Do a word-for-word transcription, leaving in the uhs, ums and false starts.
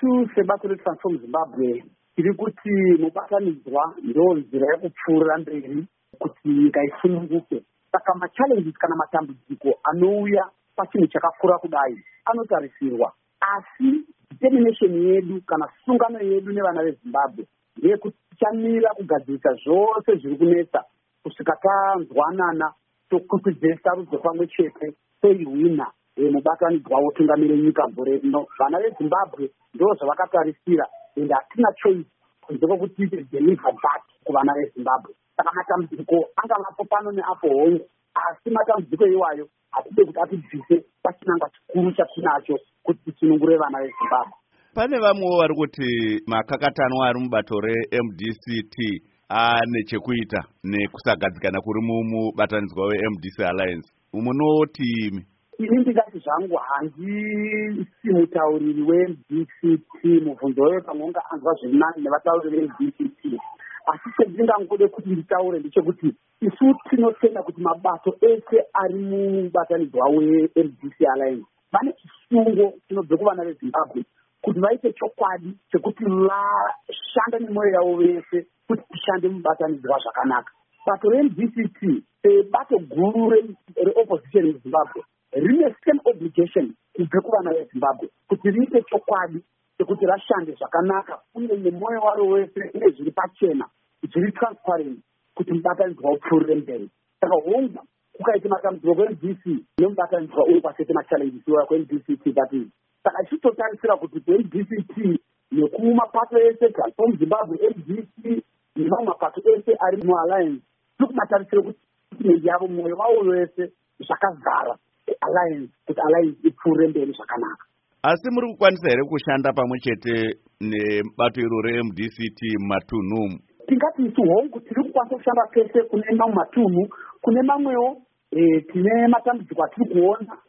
isu sebato reTransform Zimbabwe tiri kuti mubatanidzwa ndo nzira yekupfuurira mberi kuti nyika isununguke. Saka machallenges kana matambudziko anouya pachinhu chakakura kudai anotarisirwa, asi determination yedu kana sungano yedu nevana veZimbabwe ndeyekuti tichamira kugadzirisa zvose zviri kunetsa kusvika tanzwanana tokwikwidzesa rudzo pamwe chete toihwina mubatanidzwa wotungamira nyika gore rino. Vana veZimbabwe ndo zvavakatarisira ende hatina choice kunze kwokuti tiite deliver back kuvana veZimbabwe. Saka matambudziko angavapo pano neapo hongu, asi matambudziko iwayo hatide kuti atibvise pachinangwa chikuru chatinacho kuti tisunungure vana veZimbabwe. Pane vamwewo vari kuti makakatanwa ari mubato reM D C T ane chekuita nekusagadzikana kuri mumubatanidzwa weM D C Alliance. Munoti imi? Ini ndingati zvangu handisi mutauriri weM D C T, mubvunzo weyo pamwe unga anzwa zviri nani nevatauriri veM D C T. Asi chendingangode kuti nditaure ndechekuti isu tinotenda kuti mabato ese ari mubatanidzwa weM D C Alliance vane chisungo chinobve kuvana veZimbabwe kuti vaite chokwadi chekuti vashande nemwoyo yavo vese kuti tishande mubatanidzwa zvakanaka. Bato reM D C T sebato guru reopposition muZimbabwe rine same obligation kubve kuvana veZimbabwe kuti riite chokwadi chekuti rashande zvakanaka uye nemwoyo waro wese uye zviri pachena zviri transparent kuti mubatanidzwa upfuurire mberi. Saka hongu kukaita matambudziko kweM D C nemubatanidzwa uri pasete machallenges iwaya kweM D C T bati saka ichitotarisira kuti kweM D C T nekumapato ese Transform Zimbabwe, M D C nemamwe mapato ese ari mualliance tiri kumatarisira kuti mwendi yavo mwoyo wavo wese zvakazara alliance kuti alliance ipfuurire mberi zvakanaka. Asi muri kukwanisa here kushanda pamwe chete nebato iro reM D C T mumatunhu? Tingati isu hongu tiri kukwanisa kushanda pese kune mamwe matunhu, kune mamwewo e, tine matambudziko atiri kuona